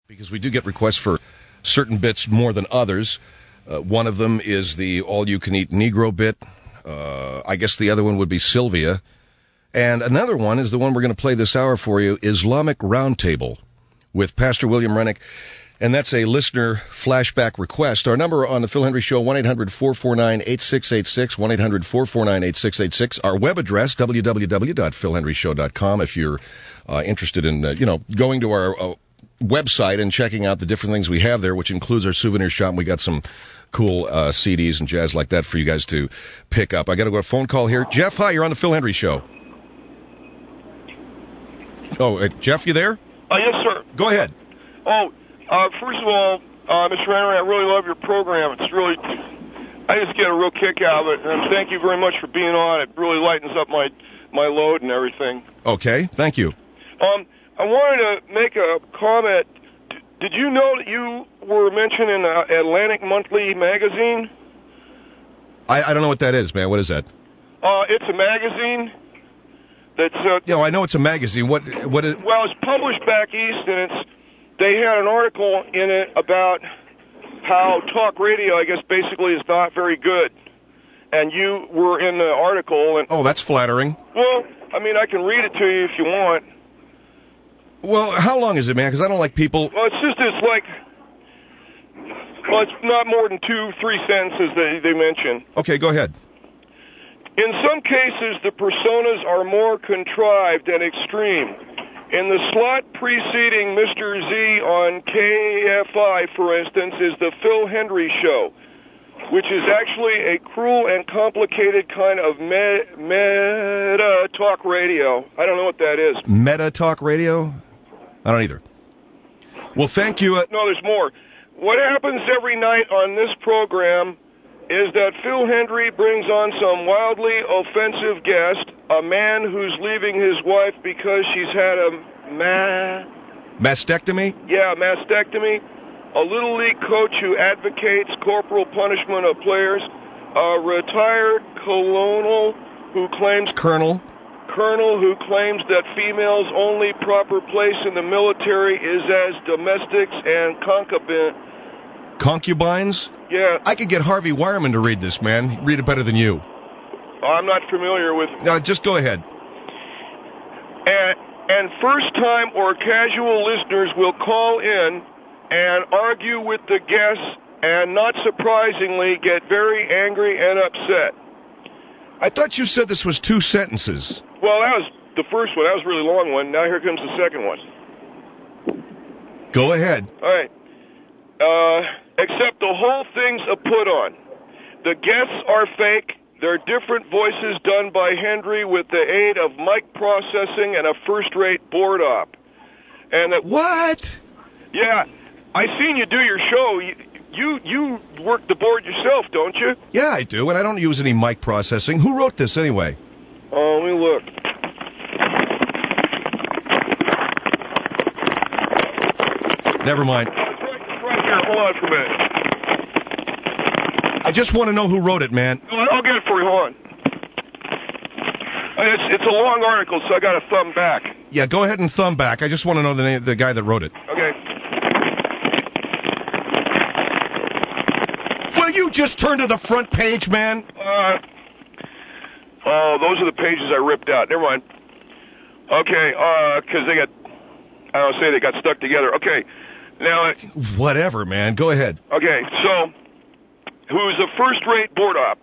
Because we do get requests for certain bits more than others. One of them is the all-you-can-eat Negro bit. I guess the other one would be Sylvia. And another one is the one we're going to play this hour for you, Islamic Roundtable, with Pastor William Rennick. And that's a listener flashback request. Our number on the Phil Hendry Show, 1-800-449-8686, 1-800-449-8686. Our web address, www.philhendryshow.com, if you're interested in, going to our website and checking out the different things we have there, which includes our souvenir shop. We got some cool CDs and jazz like that for you guys to pick up. I got to go to a phone call here. Jeff, hi, you're on the Phil Hendry Show. Oh, Jeff, you there? Yes, sir. Go ahead. First of all, Mr. Henry, I really love your program. I just get a real kick out of it, and thank you very much for being on. It really lightens up my load and everything. Okay, thank you. I wanted to make a comment. Did you know that you were mentioned in Atlantic Monthly magazine? I don't know what that is, man. What is that? It's a magazine that's... I know it's a magazine. What is... Well, it's published back east, and they had an article in it about how talk radio, I guess, basically is not very good. And you were in the article. And, oh, that's flattering. Well, I mean, I can read it to you if you want. Well, how long is it, man? Because I don't like people... Well, it's not more than 2-3 sentences that they mention. Okay, go ahead. In some cases, the personas are more contrived and extreme. In the slot preceding Mr. Z on KFI, for instance, is the Phil Hendry Show, which is actually a cruel and complicated kind of meta talk radio. I don't know what that is. Meta talk radio? I don't either. Well, thank you. No, there's more. What happens every night on this program is that Phil Hendry brings on some wildly offensive guest, a man who's leaving his wife because she's had a mastectomy? Yeah, mastectomy. A Little League coach who advocates corporal punishment of players. A retired colonel who claims that females' only proper place in the military is as domestics and concubines? Yeah. I could get Harvey Wireman to read this, man. He'd read it better than you. I'm not familiar with... Just go ahead. And first-time or casual listeners will call in and argue with the guests and, not surprisingly, get very angry and upset. I thought you said this was 2 sentences. Well, that was the first one. That was a really long one. Now here comes the second one. Go ahead. All right. Except the whole thing's a put-on. The guests are fake. They're different voices done by Hendry with the aid of mic processing and a first-rate board op. And what? Yeah. I seen you do your show. You work the board yourself, don't you? Yeah, I do, and I don't use any mic processing. Who wrote this anyway? Oh, let me look. Never mind. It's right here. Hold on for a minute. I just want to know who wrote it, man. I'll get it for you. Hold on. It's a long article, so I got to thumb back. Yeah, go ahead and thumb back. I just want to know the name of the guy that wrote it. Okay. Will you just turn to the front page, man? Those are the pages I ripped out. Never mind. Okay, because they got stuck together. Okay, now... Whatever, man. Go ahead. Okay, so, who's a first-rate board op.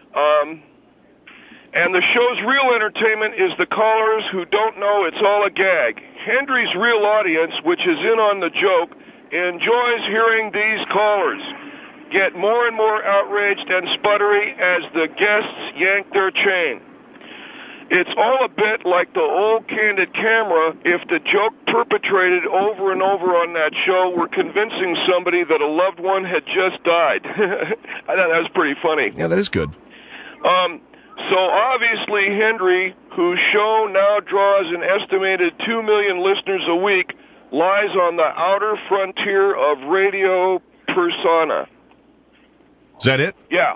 And the show's real entertainment is the callers who don't know it's all a gag. Hendry's real audience, which is in on the joke, enjoys hearing these callers get more and more outraged and sputtery as the guests yank their chain. It's all a bit like the old candid camera if the joke perpetrated over and over on that show were convincing somebody that a loved one had just died. I thought that was pretty funny. Yeah, that is good. So obviously Hendry, whose show now draws an estimated 2 million listeners a week, lies on the outer frontier of radio persona. Is that it? Yeah.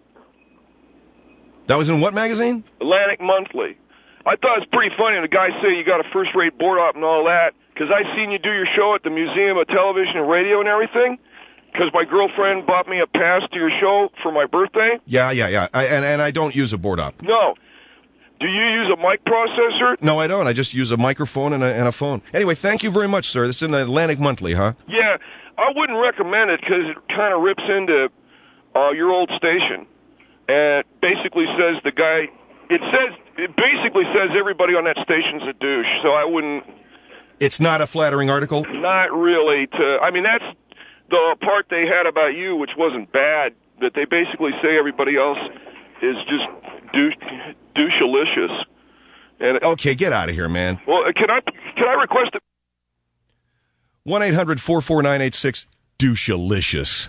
That was in what magazine? Atlantic Monthly. I thought it was pretty funny. The guy said you got a first-rate board op and all that, because I seen you do your show at the Museum of Television and Radio and everything, because my girlfriend bought me a pass to your show for my birthday. Yeah. And I don't use a board op. No. Do you use a mic processor? No, I don't. I just use a microphone and a phone. Anyway, thank you very much, sir. This is in the Atlantic Monthly, huh? Yeah, I wouldn't recommend it because it kind of rips into your old station. And it basically says it basically says everybody on that station's a douche, so I wouldn't... It's not a flattering article? Not really. I mean, that's the part they had about you, which wasn't bad, that they basically say everybody else is just douche-alicious. And okay, get out of here, man. Well, can I request it? 1-800-449-86 douche-alicious.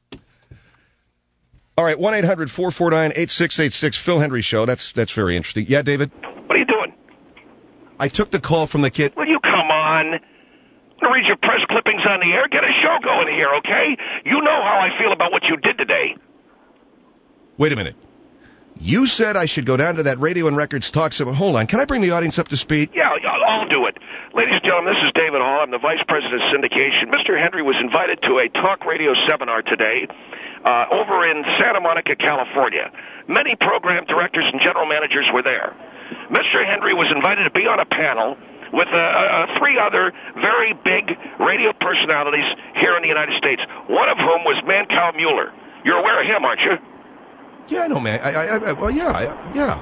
All right, 1-800-449-8686 Phil Hendrie Show. That's very interesting. Yeah, David? What are you doing? I took the call from the kid. Will you come on? I'm going to read your press clippings on the air. Get a show going here, okay? You know how I feel about what you did today. Wait a minute. You said I should go down to that Radio and Records talk. So hold on. Can I bring the audience up to speed? Yeah, I'll do it. Ladies and gentlemen, this is David Hall. I'm the Vice President of Syndication. Mr. Hendrie was invited to a talk radio seminar today over in Santa Monica, California. Many program directors and general managers were there. Mr. Hendrie was invited to be on a panel with three other very big radio personalities here in the United States, one of whom was Mancow Mueller. You're aware of him, aren't you? Yeah, I know, man. Well, yeah.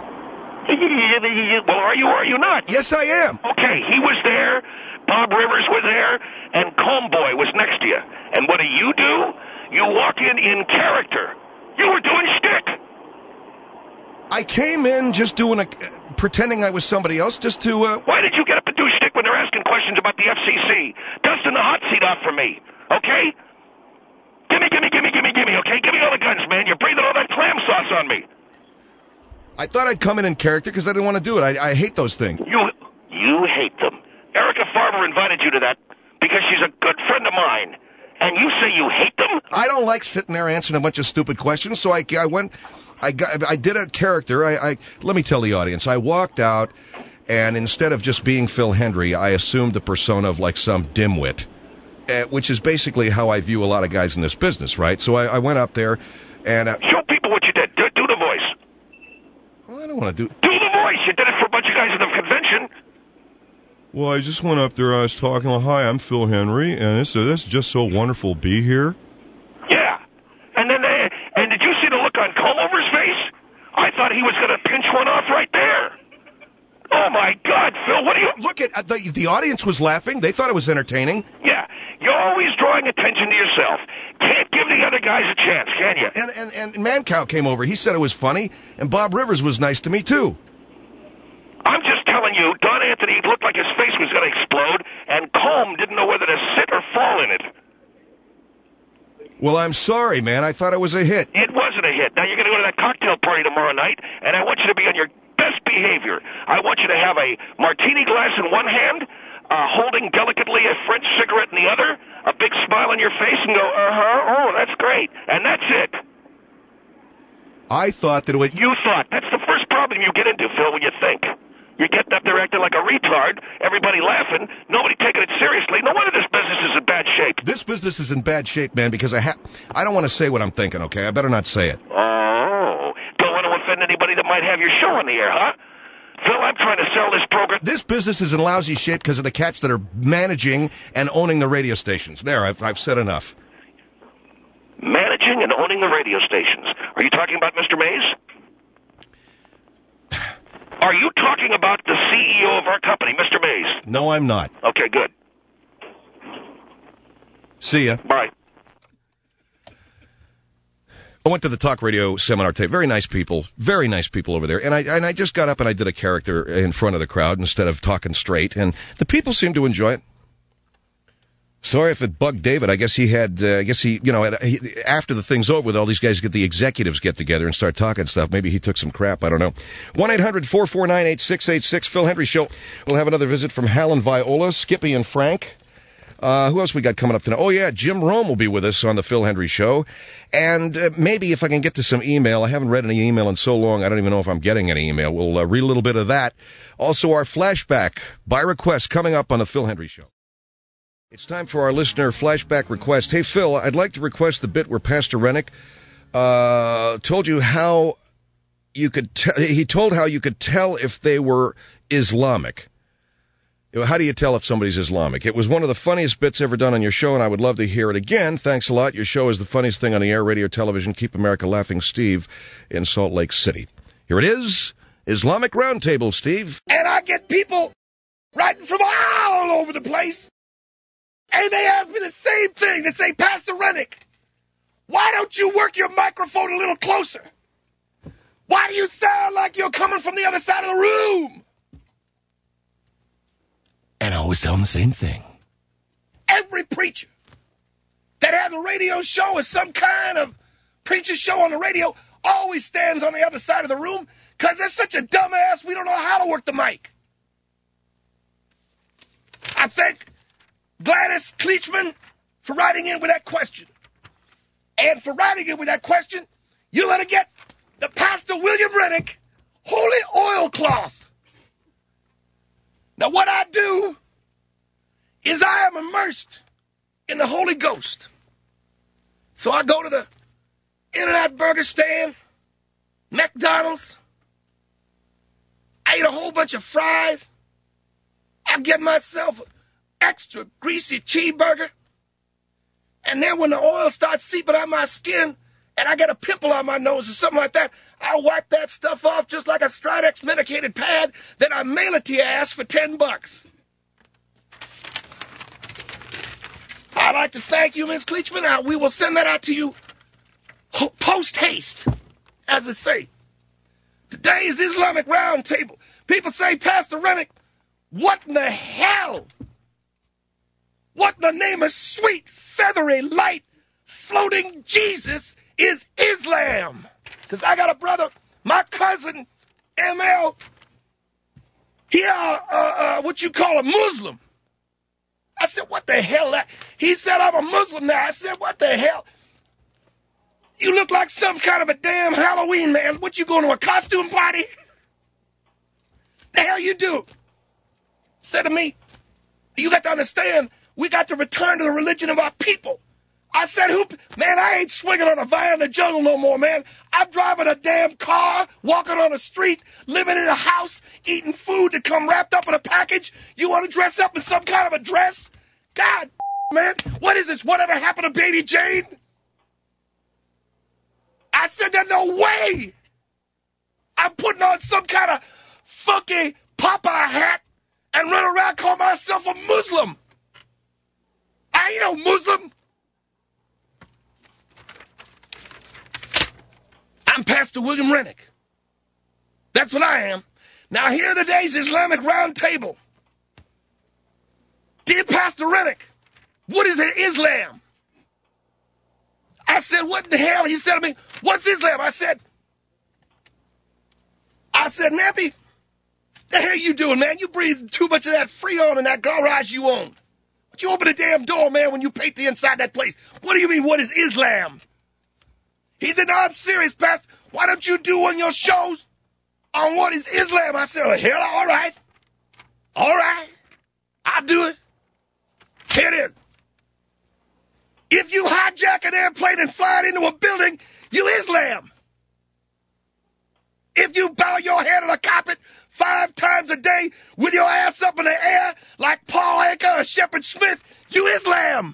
Well, are you or are you not? Yes, I am. Okay, he was there, Bob Rivers was there, and Comboy was next to you. And what do? You walk in character. You were doing shtick. I came in just pretending I was somebody else just to... Why did you get up and do shtick when they're asking questions about the FCC? Dusting the hot seat off for me, okay? Gimme, okay? Give me all the guns, man. You're breathing all that clam sauce on me. I thought I'd come in character because I didn't want to do it. I hate those things. You hate them. Erica Farber invited you to that because she's a good friend of mine. And you say you hate them? I don't like sitting there answering a bunch of stupid questions, so I did a character. Let me tell the audience. I walked out, and instead of just being Phil Hendrie, I assumed the persona of like some dimwit. Which is basically how I view a lot of guys in this business, right? So I went up there and... show people what you did. Do the voice. Well, I don't want to do... Do the voice! You did it for a bunch of guys at the convention. Well, I just went up there, I was talking, hi, I'm Phil Hendrie, and it's just so wonderful to be here. Yeah. And then, and did you see the look on Comover's face? I thought he was going to pinch one off right there. Oh, my God, Phil, what are you... Look, the audience was laughing. They thought it was entertaining. Yeah. You're always drawing attention to yourself. Can't give the other guys a chance, can you? And Mancow came over. He said it was funny, and Bob Rivers was nice to me, too. I'm just telling you, Don Anthony looked like his face was going to explode, and Colm didn't know whether to sit or fall in it. Well, I'm sorry, man. I thought it was a hit. It wasn't a hit. Now, you're going to go to that cocktail party tomorrow night, and I want you to be on your best behavior. I want you to have a martini glass in one hand, holding delicately a French cigarette in the other, a big smile on your face, and go, oh, that's great. And that's it. I thought that it would... You thought. That's the first problem you get into, Phil, when you think. You're getting up there acting like a retard, everybody laughing, nobody taking it seriously. No wonder this business is in bad shape. This business is in bad shape, man, because I don't want to say what I'm thinking, okay? I better not say it. Oh, don't want to offend anybody that might have your show on the air, huh? Phil, I'm trying to sell this program. This business is in lousy shape because of the cats that are managing and owning the radio stations. There, I've said enough. Managing and owning the radio stations. Are you talking about Mr. Mays? Are you talking about the CEO of our company, Mr. Mays? No, I'm not. Okay, good. See ya. Bye. I went to the talk radio seminar today. Very nice people over there. And I just got up and I did a character in front of the crowd instead of talking straight. And the people seemed to enjoy it. Sorry if it bugged David. I guess he, after the thing's over with, all these guys the executives get together and start talking stuff. Maybe he took some crap. I don't know. 1-800-449-8686, Phil Hendrie Show. We'll have another visit from Hal and Viola, Skippy and Frank. Who else we got coming up tonight? Oh, yeah, Jim Rome will be with us on the Phil Hendrie Show. And maybe if I can get to some email. I haven't read any email in so long, I don't even know if I'm getting any email. We'll read a little bit of that. Also, our flashback by request coming up on the Phil Hendrie Show. It's time for our listener flashback request. Hey, Phil, I'd like to request the bit where Pastor Rennick told you how you could he told how you could tell if they were Islamic. How do you tell if somebody's Islamic? It was one of the funniest bits ever done on your show, and I would love to hear it again. Thanks a lot. Your show is the funniest thing on the air, radio, television. Keep America laughing, Steve, in Salt Lake City. Here it is, Islamic Roundtable, Steve. And I get people writing from all over the place, and they ask me the same thing. They say, Pastor Rennick, why don't you work your microphone a little closer? Why do you sound like you're coming from the other side of the room? And I always tell them the same thing. Every preacher that has a radio show or some kind of preacher show on the radio always stands on the other side of the room because they're such a dumbass we don't know how to work the mic. I thank Gladys Kleachman for writing in with that question. And for writing in with that question, you're going to get the Pastor William Rennick Holy Oilcloth. Now, what I do is I am immersed in the Holy Ghost. So I go to the In-N-Out Burger stand, McDonald's. I eat a whole bunch of fries. I get myself an extra greasy cheeseburger. And then when the oil starts seeping out my skin and I get a pimple on my nose or something like that, I'll wipe that stuff off just like a Stridex medicated pad, then I mail it to your ass for $10. I'd like to thank you, Ms. Kleachman. We will send that out to you post-haste, as we say. Today is Islamic Roundtable. People say, Pastor Rennick, what in the hell? What in the name of sweet, feathery, light, floating Jesus is Islam? Because I got a brother, my cousin, ML, he, what you call a Muslim. I said, what the hell? He said, I'm a Muslim now. I said, what the hell? You look like some kind of a damn Halloween man. What, you going to a costume party? The hell you do? Said to me, you got to understand, we got to return to the religion of our people. I said, man, I ain't swinging on a vine in the jungle no more, man. I'm driving a damn car, walking on the street, living in a house, eating food that come wrapped up in a package. You want to dress up in some kind of a dress? God, man, what is this? Whatever happened to Baby Jane? I said, there's no way I'm putting on some kind of funky Popeye hat and run around calling myself a Muslim. I ain't no Muslim. I'm Pastor William Rennick. That's what I am. Now, here today's Islamic Roundtable. Dear Pastor Rennick, what is Islam? I said, what in the hell? He said to me, what's Islam? I said, Nappy, the hell you doing, man? You breathe too much of that Freon in that garage you own. But you open the damn door, man, when you paint the inside of that place. What do you mean, what is Islam? He said, no, I'm serious, Pastor. Why don't you do one of your shows on what is Islam? I said, oh, hell, all right. All right. I'll do it. Here it is. If you hijack an airplane and fly it into a building, you Islam. If you bow your head on a carpet 5 times a day with your ass up in the air like Paul Anka or Shepard Smith, you Islam.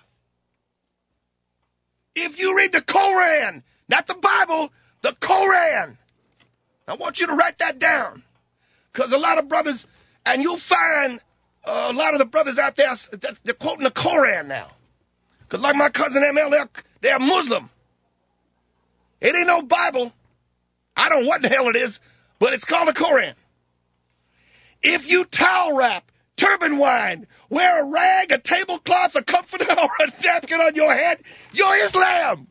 If you read the Koran, not the Bible, the Koran. I want you to write that down. Because a lot of brothers, and you'll find a lot of the brothers out there, they're quoting the Koran now. Because like my cousin ML, they're Muslim. It ain't no Bible. I don't know what the hell it is, but it's called the Koran. If you towel wrap, turban wind, wear a rag, a tablecloth, a comforter, or a napkin on your head, you're Islam.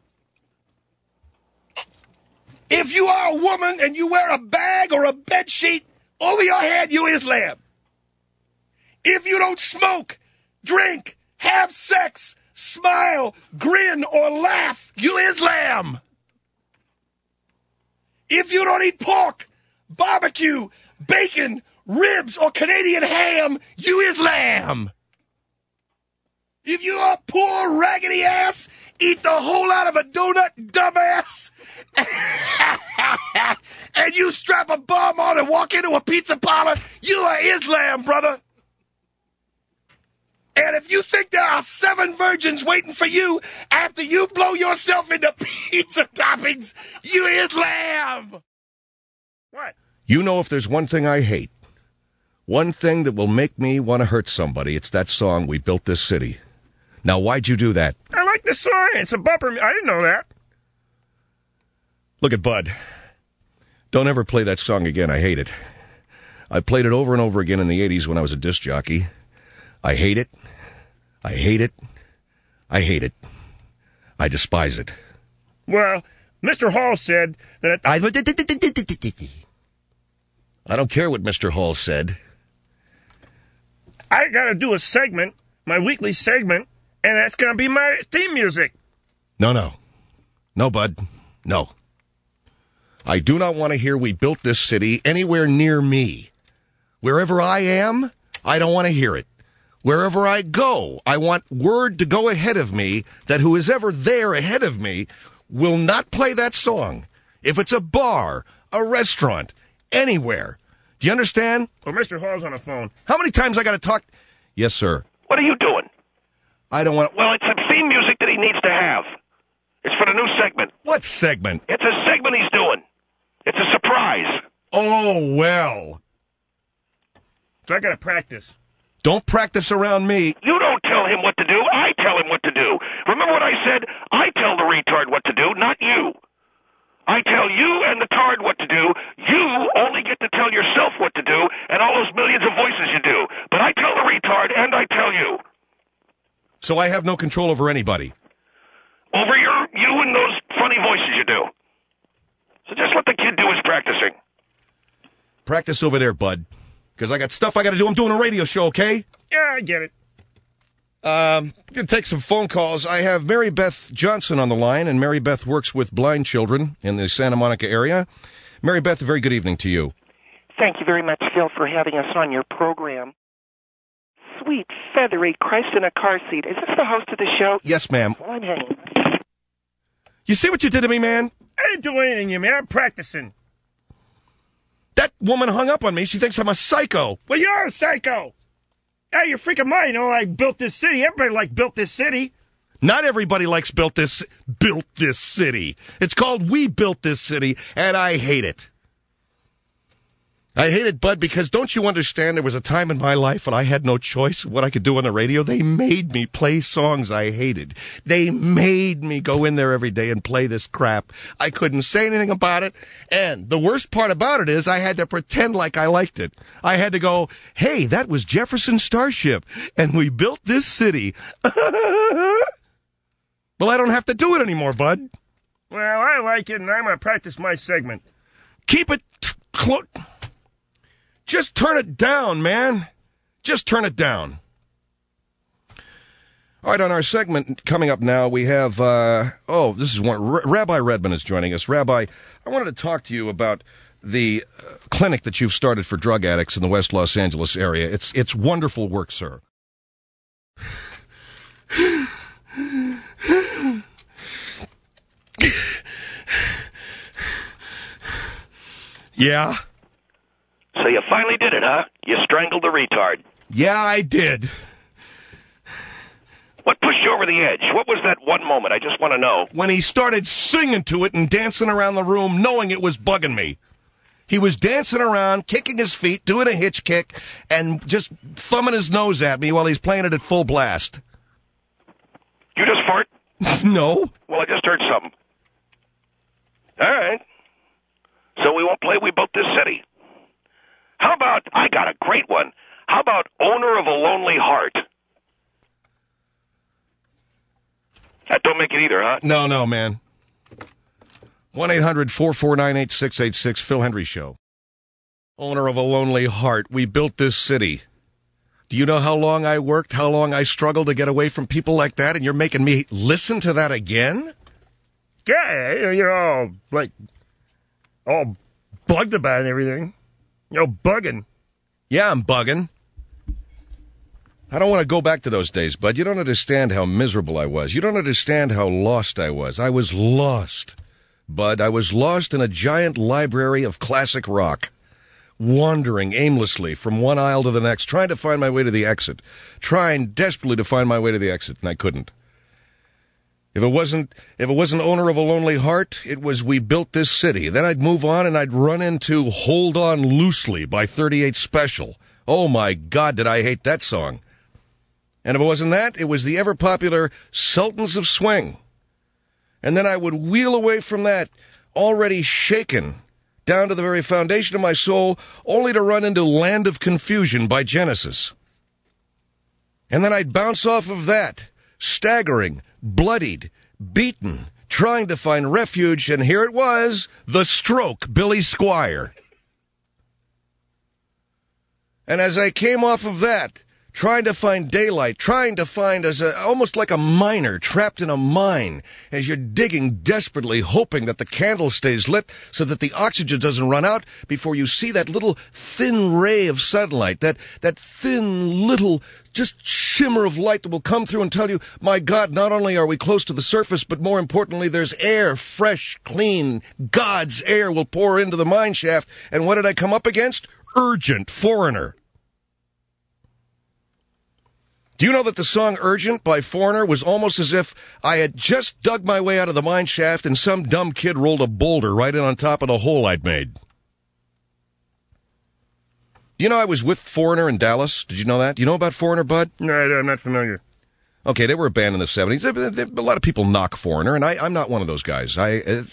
If you are a woman and you wear a bag or a bed sheet over your head, you're Islam. If you don't smoke, drink, have sex, smile, grin, or laugh, you Islam. If you don't eat pork, barbecue, bacon, ribs, or Canadian ham, you Islam. If you a poor, raggedy ass, eat the whole out of a donut, dumbass, and you strap a bomb on and walk into a pizza parlor, you are Islam, brother. And if you think there are 7 virgins waiting for you after you blow yourself into pizza toppings, you Islam. What? You know, if there's one thing I hate, one thing that will make me want to hurt somebody, it's that song, We Built This City. Now, why'd you do that? I like the song. It's a bumper. I didn't know that. Look at Bud. Don't ever play that song again. I hate it. I played it over and over again in the 80s when I was a disc jockey. I hate it. I hate it. I hate it. I despise it. Well, Mr. Hall said that... I don't care what Mr. Hall said. I got to do a segment, my weekly segment, and that's going to be my theme music. No. No, Bud. No. I do not want to hear We Built This City anywhere near me. Wherever I am, I don't want to hear it. Wherever I go, I want word to go ahead of me that who is ever there ahead of me will not play that song. If it's a bar, a restaurant, anywhere. Do you understand? Well, Mr. Hall's on the phone. How many times I got to talk? Yes, sir. What are you doing? I don't want... Well, it's a theme music that he needs to have. It's for the new segment. What segment? It's a segment he's doing. It's a surprise. Oh, well. So I got to practice. Don't practice around me. You don't tell him what to do. I tell him what to do. Remember what I said? I tell the retard what to do, not you. I tell you and the tard what to do. You only get to tell yourself what to do and all those millions of voices you do. But I tell the retard and I tell you. So I have no control over anybody. Over you and those funny voices you do. So just let the kid do his practicing. Practice over there, Bud. Because I got stuff I got to do. I'm doing a radio show, okay? Yeah, I get it. I'm going to take some phone calls. I have Mary Beth Johnson on the line, and Mary Beth works with blind children in the Santa Monica area. Mary Beth, a very good evening to you. Thank you very much, Phil, for having us on your program. Sweet, feathery Christ in a car seat. Is this the host of the show? Yes, ma'am. Well, I'm hanging. You see what you did to me, man? I didn't do anything, you man. I'm practicing. That woman hung up on me. She thinks I'm a psycho. Well, you're a psycho. Hey, you're freaking mine. You know, I built this city. Everybody like built this city. Not everybody likes built this city. It's called We Built This City, and I hate it. I hate it, Bud, because don't you understand there was a time in my life when I had no choice of what I could do on the radio? They made me play songs I hated. They made me go in there every day and play this crap. I couldn't say anything about it, and the worst part about it is I had to pretend like I liked it. I had to go, hey, that was Jefferson Starship, and we built this city. Well, I don't have to do it anymore, Bud. Well, I like it, and I'm going to practice my segment. Keep it close. Just turn it down, man. Just turn it down. All right, on our segment coming up now, we have, this is one. Rabbi Redman is joining us. Rabbi, I wanted to talk to you about the clinic that you've started for drug addicts in the West Los Angeles area. It's wonderful work, sir. Yeah? So you finally did it, huh? You strangled the retard. Yeah, I did. What pushed you over the edge? What was that one moment? I just want to know. When he started singing to it and dancing around the room, knowing it was bugging me. He was dancing around, kicking his feet, doing a hitch kick, and just thumbing his nose at me while he's playing it at full blast. You just fart? No. Well, I just heard something. All right. So we won't play We Built This City. How about, I got a great one. How about Owner of a Lonely Heart? That don't make it either, huh? No, man. 1-800-449-8686, Phil Hendry Show. Owner of a Lonely Heart. We built this city. Do you know how long I worked, how long I struggled to get away from people like that, and you're making me listen to that again? Yeah, you're all bugged about it and everything. You're bugging. Yeah, I'm bugging. I don't want to go back to those days, Bud. You don't understand how miserable I was. You don't understand how lost I was. I was lost, Bud. I was lost in a giant library of classic rock, wandering aimlessly from one aisle to the next, trying to find my way to the exit, trying desperately to find my way to the exit, and I couldn't. If it wasn't Owner of a Lonely Heart, it was We Built This City. Then I'd move on and I'd run into Hold On Loosely by 38 Special. Oh my God, did I hate that song. And if it wasn't that, it was the ever-popular Sultans of Swing. And then I would wheel away from that, already shaken, down to the very foundation of my soul, only to run into Land of Confusion by Genesis. And then I'd bounce off of that, staggering, bloodied, beaten, trying to find refuge, and here it was, The Stroke, Billy Squier. And as I came off of that, trying to find daylight, trying to find almost like a miner trapped in a mine, as you're digging desperately, hoping that the candle stays lit so that the oxygen doesn't run out before you see that little thin ray of sunlight, that thin little just shimmer of light that will come through and tell you, my God, not only are we close to the surface, but more importantly, there's air, fresh, clean, God's air will pour into the mine shaft. And what did I come up against? Urgent, Foreigner. Do you know that the song Urgent by Foreigner was almost as if I had just dug my way out of the mine shaft and some dumb kid rolled a boulder right in on top of the hole I'd made? Do you know I was with Foreigner in Dallas? Did you know that? Do you know about Foreigner, Bud? No, I'm not familiar. Okay, they were a band in the 70s. A lot of people knock Foreigner, and I'm not one of those guys. I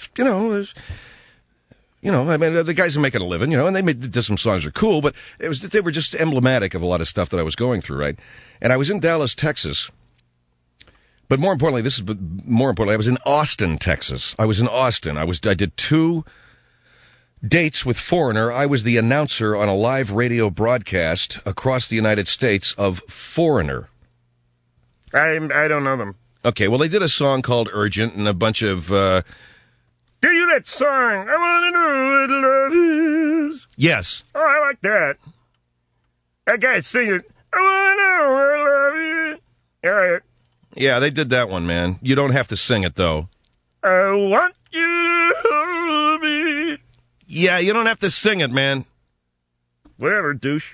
mean, the guys are making a living, and they did some songs that are cool, but they were just emblematic of a lot of stuff that I was going through, right? And I was in Dallas, Texas. But more importantly, I was in Austin, Texas. I was in Austin. I did 2 dates with Foreigner. I was the announcer on a live radio broadcast across the United States of Foreigner. I don't know them. Okay, well, they did a song called Urgent and a bunch of, Give you that song, I want to know what love is. Yes. Oh, I like that. That guy singing, I want to know what love is. All right. Yeah, they did that one, man. You don't have to sing it, though. I want you to hold me. Yeah, you don't have to sing it, man. Whatever, douche.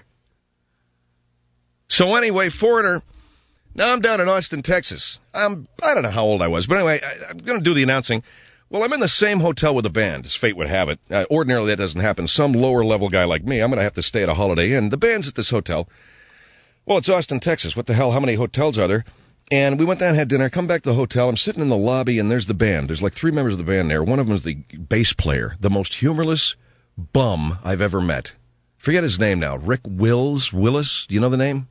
So anyway, Foreigner, now I'm down in Austin, Texas. I don't know how old I was, but anyway, I'm going to do the announcing. Well, I'm in the same hotel with the band, as fate would have it. Ordinarily, that doesn't happen. Some lower-level guy like me, I'm going to have to stay at a Holiday Inn. The band's at this hotel. Well, it's Austin, Texas. What the hell? How many hotels are there? And we went down and had dinner. Come back to the hotel. I'm sitting in the lobby, and there's the band. There's like 3 members of the band there. One of them is the bass player, the most humorless bum I've ever met. Forget his name now. Rick Willis? Do you know the name?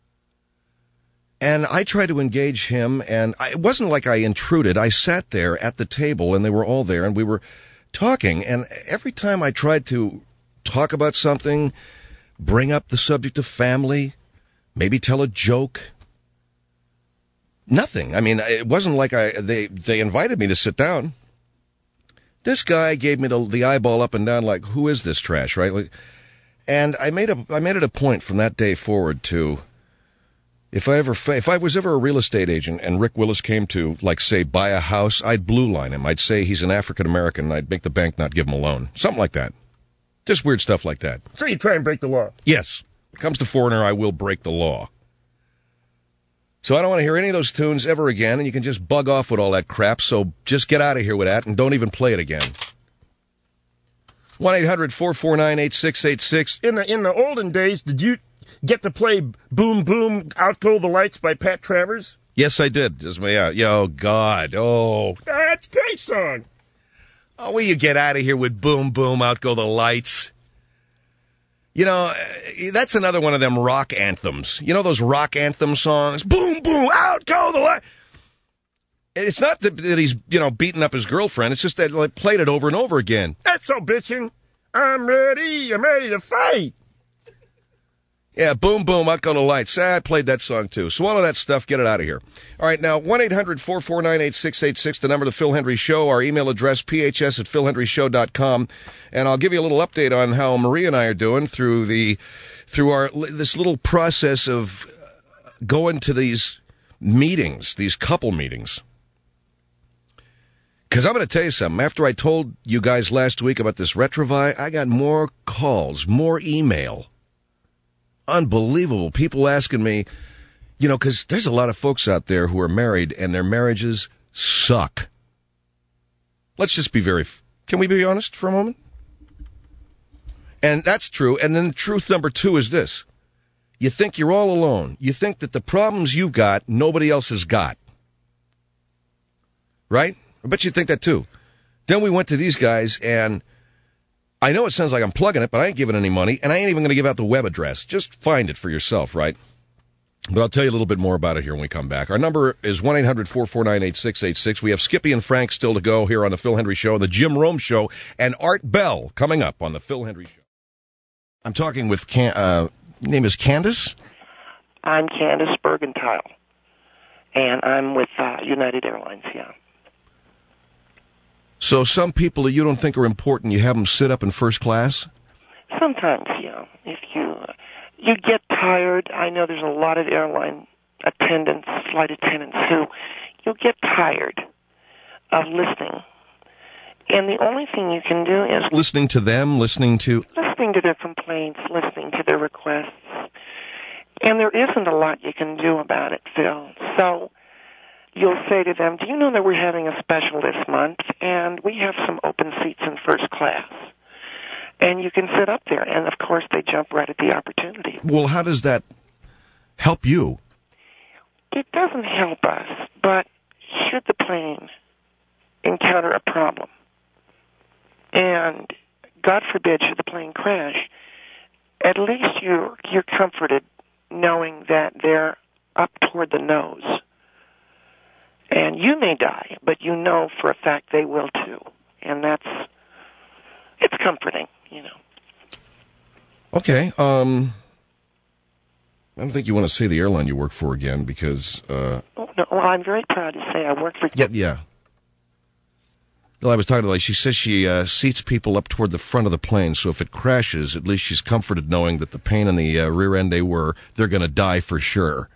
And I tried to engage him, and it wasn't like I intruded. I sat there at the table, and they were all there, and we were talking. And every time I tried to talk about something, bring up the subject of family, maybe tell a joke, nothing. I mean, it wasn't like they invited me to sit down. This guy gave me the eyeball up and down like, who is this trash, right? And I made it a point from that day forward to... If I was ever a real estate agent and Rick Willis came to, like, say, buy a house, I'd blue line him. I'd say he's an African-American, and I'd make the bank not give him a loan. Something like that. Just weird stuff like that. So you try and break the law? Yes. When it comes to Foreigner, I will break the law. So I don't want to hear any of those tunes ever again, and you can just bug off with all that crap, so just get out of here with that and don't even play it again. 1-800-449-8686. In the olden days, did you get to play Boom Boom, Out Go the Lights by Pat Travers? Yes, I did. Oh, God. Oh. That's a great song. Oh, will you get out of here with Boom Boom, Out Go the Lights? That's another one of them rock anthems. You know those rock anthem songs? Boom Boom, Out Go the Lights. It's not that he's, beating up his girlfriend. It's just that they played it over and over again. That's so bitching. I'm ready to fight. Yeah, Boom Boom, Out Go the Lights. I played that song, too. Swallow that stuff. Get it out of here. All right, now, 1-800-449-8686, the number of the Phil Hendry Show. Our email address, phs@philhendryshow.com. And I'll give you a little update on how Marie and I are doing through this little process of going to these meetings, these couple meetings. Because I'm going to tell you something. After I told you guys last week about this Retrovi, I got more calls, more email. Unbelievable. People asking me, because there's a lot of folks out there who are married and their marriages suck. Let's just be can we be honest for a moment? And that's true. And then truth number 2 is this. You think you're all alone. You think that the problems you've got, nobody else has got. Right? I bet you think that too. Then we went to these guys, and I know it sounds like I'm plugging it, but I ain't giving any money, and I ain't even going to give out the web address. Just find it for yourself, right? But I'll tell you a little bit more about it here when we come back. Our number is 1-800-449-8686. We have Skippy and Frank still to go here on the Phil Hendry Show, the Jim Rome Show, and Art Bell coming up on the Phil Hendry Show. I'm talking with name is Candace? I'm Candace Bergentile, and I'm with United Airlines, yeah. So some people that you don't think are important, you have them sit up in first class? Sometimes, yeah. If you get tired, I know there's a lot of airline attendants, flight attendants, who you'll get tired of listening. And the only thing you can do is... Listening to them, listening to their complaints, listening to their requests. And there isn't a lot you can do about it, Phil. So you'll say to them, do you know that we're having a special this month, and we have some open seats in first class? And you can sit up there, and of course they jump right at the opportunity. Well, how does that help you? It doesn't help us, but should the plane encounter a problem, and God forbid should the plane crash, at least you're comforted knowing that they're up toward the nose. And you may die, but you know for a fact they will too. And it's comforting, Okay. I don't think you want to say the airline you work for again because... Oh, no, well, I'm very proud to say I work for... Yeah. Well, I was talking to her. She says she seats people up toward the front of the plane, so if it crashes, at least she's comforted knowing that the pain in the rear end they're going to die for sure.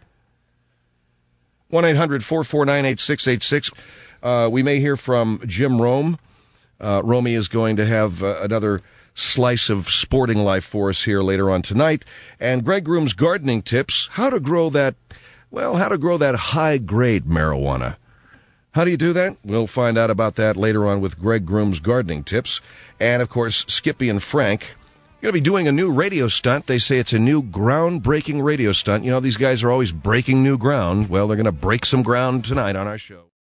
1-800-449-8686. We may hear from Jim Rome. Romy is going to have another slice of sporting life for us here later on tonight. And Greg Groom's gardening tips, how to grow that high-grade marijuana. How do you do that? We'll find out about that later on with Greg Groom's gardening tips. And, of course, Skippy and Frank going to be doing a new radio stunt. They say it's a new groundbreaking radio stunt. These guys are always breaking new ground. Well, they're going to break some ground tonight on our show.